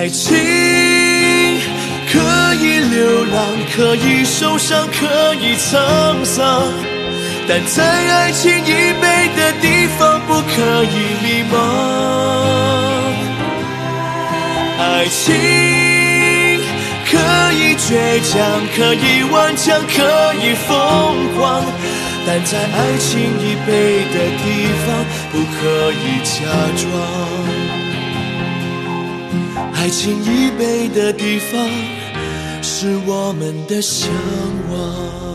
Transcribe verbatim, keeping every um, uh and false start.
爱情可以流浪，可以受伤，可以沧桑，但在爱情已备的地方不可以迷茫。爱情可以倔强，可以顽强，可以疯狂，但在爱情已备的地方不可以假装。爱情已备的地方是我们的向往。